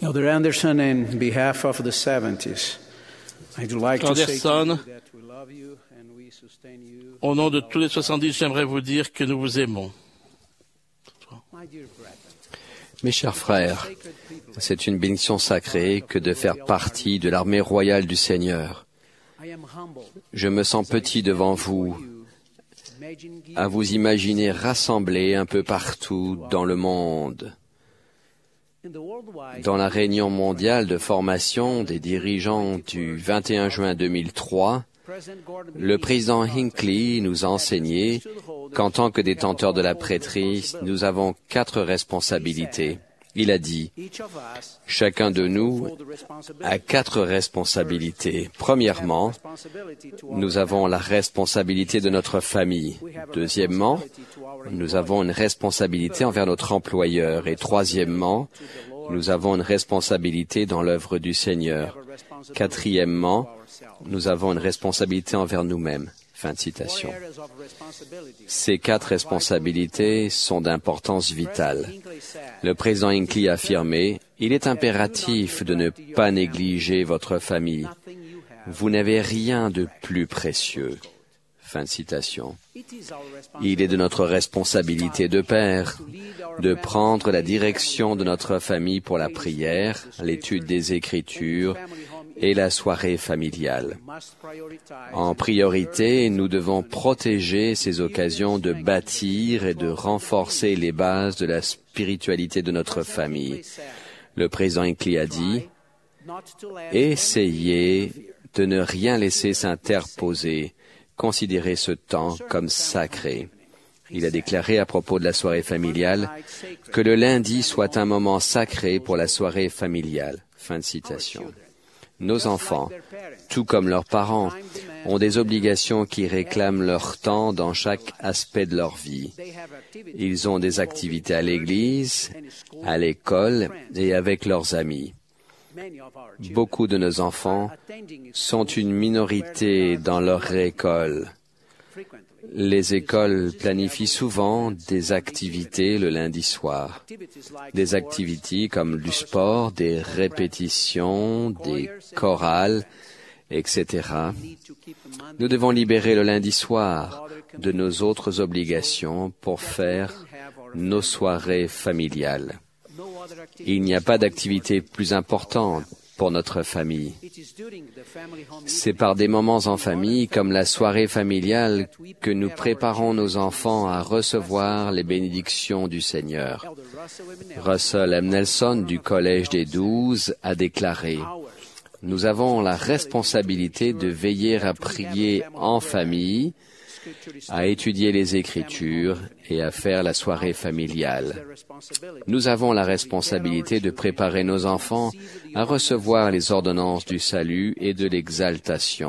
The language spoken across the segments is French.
Elder Anderson, on behalf of the 70s, I'd like to say to you that we love you and we sustain you. Au nom de tous les 70, j'aimerais vous dire que nous vous aimons. My dear brethren, Mes chers frères, c'est une bénédiction sacrée que de faire partie de l'armée royale du Seigneur. I am humbled Je me sens petit devant vous, à vous imaginer rassemblés un peu partout dans le monde. in the worldwide Dans la réunion mondiale de formation des dirigeants du 21 juin 2003, President Gordon B. le président Hinckley nous a enseigné qu'en tant que détenteurs de la prêtrise, nous avons 4 responsabilités. Il a dit, Each of us chacun de nous hold the responsibility a 4 responsabilités. Premièrement, nous avons la responsabilité de notre famille. Deuxièmement, nous avons une responsabilité envers notre employeur. Et troisièmement, nous avons une responsabilité dans l'œuvre du Seigneur. Quatrièmement, nous avons une responsabilité envers nous-mêmes. Fin de citation. areas of responsibility. Ces 4 responsabilités sont d'importance vitale. Le président Hinckley a affirmé, « Il est impératif de ne pas négliger votre famille. Nothing you have. Vous n'avez rien de plus précieux. » Fin de citation. It is our Il est de notre responsabilité de père de prendre la direction de notre famille pour la prière, l'étude des Écritures et la soirée familiale. must prioritize En priorité, nous devons protéger ces occasions de bâtir et de renforcer les bases de la spiritualité de notre famille. Le président Hinckley a dit, not to let essayez de ne rien laisser s'interposer. Considérez ce temps comme sacré. Il a déclaré à propos de la soirée familiale que le lundi soit un moment sacré pour la soirée familiale. Fin de citation. Nos enfants, tout comme leurs parents, ont des obligations qui réclament leur temps dans chaque aspect de leur vie. they have activities Ils ont des activités à l'église, à l'école et avec leurs amis. many of our children Beaucoup de nos enfants attending sont une minorité dans leur école. frequently. Les écoles planifient souvent des activités le lundi soir. Activities like Des activités comme du sport, des répétitions, des chorales, etc. need to keep in mind Nous devons libérer le lundi soir de nos autres obligations pour faire nos soirées familiales. no other activity. Il n'y a pas d'activité plus importante pour notre famille. It is during the family home C'est par des moments en famille comme la soirée familiale que nous préparons nos enfants à recevoir les bénédictions du Seigneur. Elder Russell Eminel Russell M. Nelson du Collège des 12 a déclaré « Nous avons la responsabilité de veiller à prier en famille, à étudier les Écritures et à faire la soirée familiale. Nous avons la responsabilité de préparer nos enfants à recevoir les ordonnances du salut et de l'exaltation. »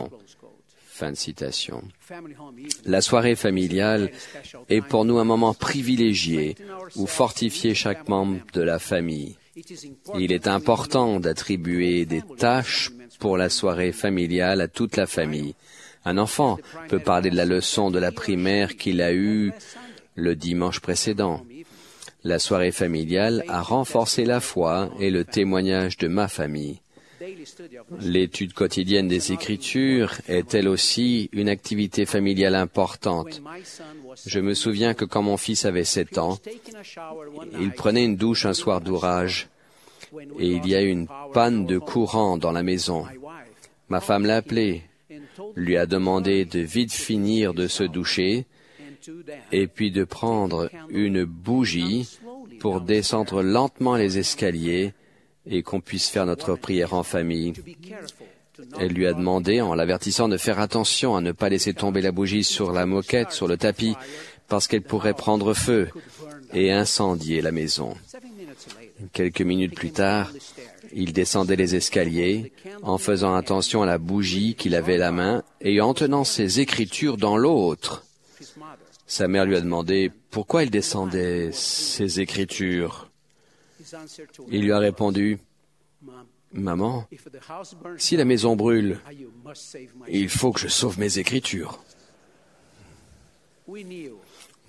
Fin de citation. family home evening. La soirée familiale est pour nous un moment privilégié où fortifier chaque membre de la famille. It is important Il est important d'attribuer des tâches pour la soirée familiale à toute la famille. Un enfant peut parler de la leçon de la primaire qu'il a eue le dimanche précédent. La soirée familiale a renforcé la foi et le témoignage de ma famille. daily study of L'étude quotidienne des Écritures est elle aussi une activité familiale importante. my son was Je me souviens que quand mon fils avait 7 ans, taking a shower one il night prenait une douche un soir d'orage when et il y a eu une panne de courant dans la maison. my wife Ma femme l'a appelé, and told lui a demandé de vite finir de se doucher him to then et puis de prendre une bougie pour descendre lentement les escaliers et qu'on puisse faire notre prière en famille. be careful to not Elle lui a demandé, en l'avertissant, de faire attention à ne pas laisser tomber la bougie sur la moquette, sur le tapis, parce qu'elle pourrait prendre feu et incendier la maison. 7 minutes later. Quelques minutes plus tard, il descendait les escaliers en faisant attention à la bougie qu'il avait à la main et en tenant ses Écritures dans l'autre. His mother Sa mère lui a demandé pourquoi il descendait ses Écritures. his answer to Il lui a répondu, Mom, « Maman, if the house burns si la maison brûle, you must save my il faut que je sauve mes Écritures. » We knew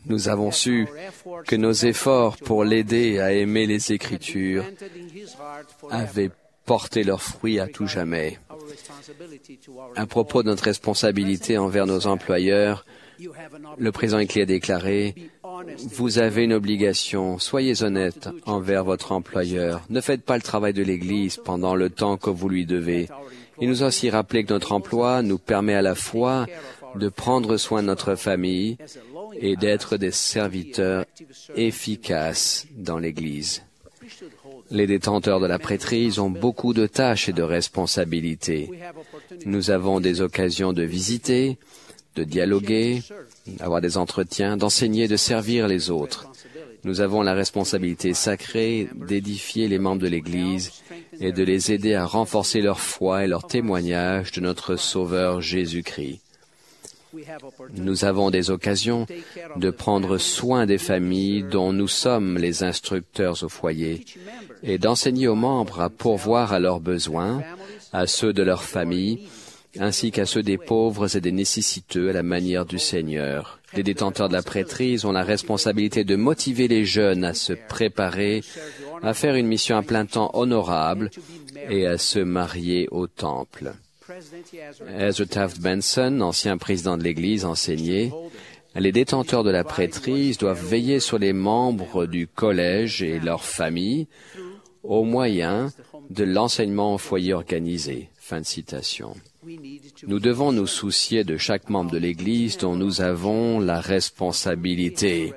Nous avons su que nos efforts pour l'aider à aimer les Écritures avaient porté leurs fruits à tout jamais. À propos de notre responsabilité envers nos employeurs, le président Hinckley a déclaré « Vous avez une obligation, soyez honnête envers votre employeur. Ne faites pas le travail de l'Église pendant le temps que vous lui devez. » Il nous a aussi rappelé que notre emploi nous permet à la fois de prendre soin de notre famille et d'être des serviteurs efficaces dans l'Église. Les détenteurs de la prêtrise ont beaucoup de tâches et de responsabilités. Nous avons des occasions de visiter, de dialoguer, d'avoir des entretiens, d'enseigner, de servir les autres. Nous avons la responsabilité sacrée d'édifier les membres de l'Église et de les aider à renforcer leur foi et leur témoignage de notre Sauveur Jésus-Christ. Nous avons des occasions de prendre soin des familles dont nous sommes les instructeurs au foyer et d'enseigner aux membres à pourvoir à leurs besoins, à ceux de leur famille, ainsi qu'à ceux des pauvres et des nécessiteux à la manière du Seigneur. Les détenteurs de la prêtrise ont la responsabilité de motiver les jeunes à se préparer à faire une mission à plein temps honorable et à se marier au temple. Ezra Taft Benson, ancien président de l'Église, enseignait « Les détenteurs de la prêtrise doivent veiller sur les membres du collège et leurs familles au moyen de l'enseignement au foyer organisé. » Fin de citation. Nous devons nous soucier de chaque membre de l'Église dont nous avons la responsabilité.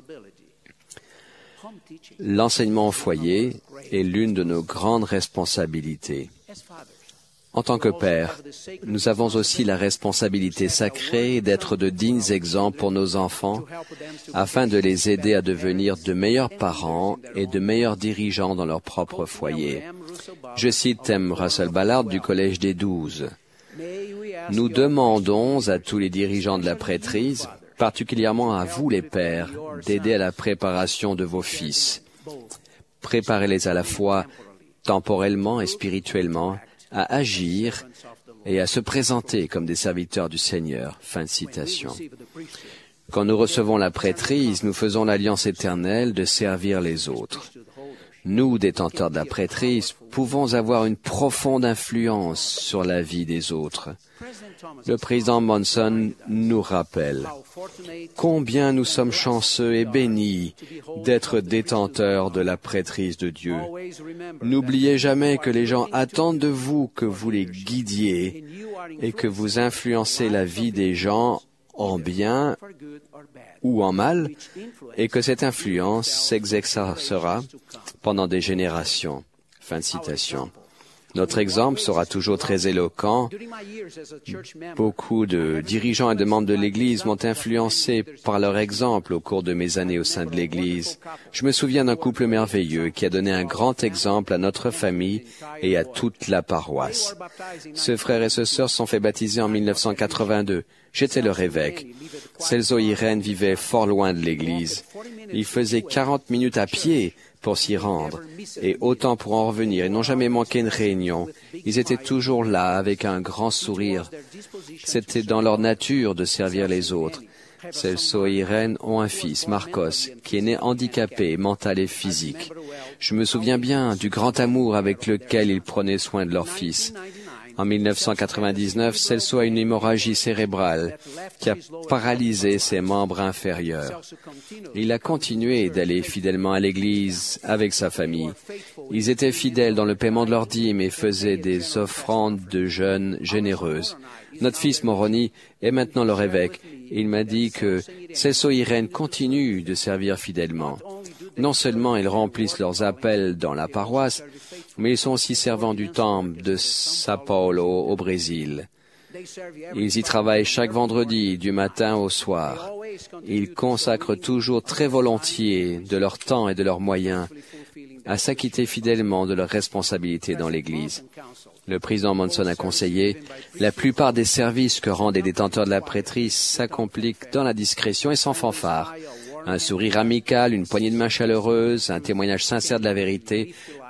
L'enseignement au foyer est l'une de nos grandes responsabilités. En tant que père, nous avons aussi la responsabilité sacrée d'être de dignes exemples pour nos enfants afin de les aider à devenir de meilleurs parents et de meilleurs dirigeants dans leur propre foyer. Je cite M. Russell Ballard du Collège des 12. Nous demandons à tous les dirigeants de la prêtrise, particulièrement à vous les pères, d'aider à la préparation de vos fils. Préparez-les à la fois temporellement et spirituellement à agir et à se présenter comme des serviteurs du Seigneur. Fin de citation. Quand nous recevons la prêtrise, nous faisons l'alliance éternelle de servir les autres. Nous, détenteurs de la prêtrise, pouvons avoir une profonde influence sur la vie des autres. Le président Monson nous rappelle combien nous sommes chanceux et bénis d'être détenteurs de la prêtrise de Dieu. N'oubliez jamais que les gens attendent de vous que vous les guidiez et que vous influencez la vie des gens en bien ou en mal, et que cette influence s'exercera pendant des générations. Fin de citation. Notre exemple sera toujours très éloquent. Beaucoup de dirigeants et de membres de l'Église m'ont influencé par leur exemple au cours de mes années au sein de l'Église. Je me souviens d'un couple merveilleux qui a donné un grand exemple à notre famille et à toute la paroisse. Ce frère et ce sœur se sont fait baptiser en 1982. J'étais leur évêque. Celso et Irène vivaient fort loin de l'Église. Ils faisaient 40 minutes à pied pour s'y rendre, et autant pour en revenir. Ils n'ont jamais manqué une réunion. Ils étaient toujours là, avec un grand sourire. C'était dans leur nature de servir les autres. Celso et Irène ont un fils, Marcos, qui est né handicapé, mental et physique. Je me souviens bien du grand amour avec lequel ils prenaient soin de leur fils. En 1999, Celso a une hémorragie cérébrale qui a paralysé ses membres inférieurs. Il a continué d'aller fidèlement à l'église avec sa famille. Ils étaient fidèles dans le paiement de leurs dîmes et faisaient des offrandes de jeûne généreuses. Notre fils Moroni est maintenant leur évêque. Il m'a dit que Celso et Irène continuent de servir fidèlement. Non seulement ils remplissent leurs appels dans la paroisse, mais ils sont aussi servants du temple de São Paulo au Brésil. Ils y travaillent chaque vendredi, du matin au soir. Ils consacrent toujours très volontiers de leur temps et de leurs moyens à s'acquitter fidèlement de leurs responsabilités dans l'Église. Le président Monson a conseillé, la plupart des services que rendent les détenteurs de la prêtrise s'accomplissent dans la discrétion et sans fanfare. Un sourire amical, une poignée de main chaleureuse, un témoignage sincère de la vérité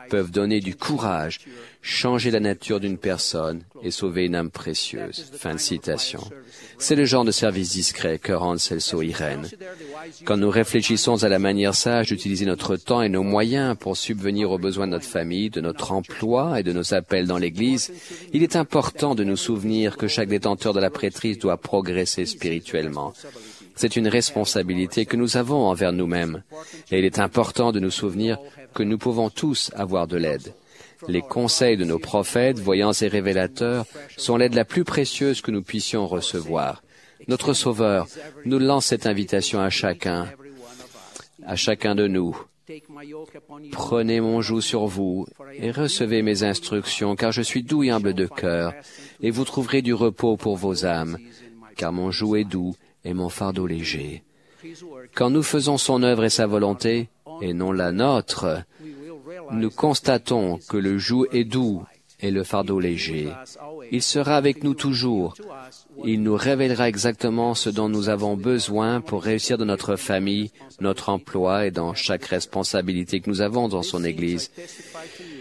peuvent donner du courage, changer la nature d'une personne et sauver une âme précieuse. » Fin de citation. C'est le genre de service discret que rendent Celso et Irène. Quand nous réfléchissons à la manière sage d'utiliser notre temps et nos moyens pour subvenir aux besoins de notre famille, de notre emploi et de nos appels dans l'Église, il est important de nous souvenir que chaque détenteur de la prêtrise doit progresser spirituellement. C'est une responsabilité que nous avons envers nous-mêmes, et il est important de nous souvenir que nous pouvons tous avoir de l'aide. Les conseils de nos prophètes, voyants et révélateurs sont l'aide la plus précieuse que nous puissions recevoir. Notre Sauveur nous lance cette invitation à chacun de nous. Prenez mon joug sur vous et recevez mes instructions, car je suis doux et humble de cœur, et vous trouverez du repos pour vos âmes, car mon joug est doux et mon fardeau léger. Quand nous faisons son œuvre et sa volonté, et non la nôtre, nous constatons que le joug est doux et le fardeau léger. Il sera avec nous toujours. Il nous révélera exactement ce dont nous avons besoin pour réussir dans notre famille, notre emploi et dans chaque responsabilité que nous avons dans son Église.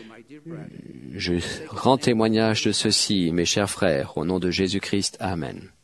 Je rends témoignage de ceci, mes chers frères, au nom de Jésus-Christ. Amen.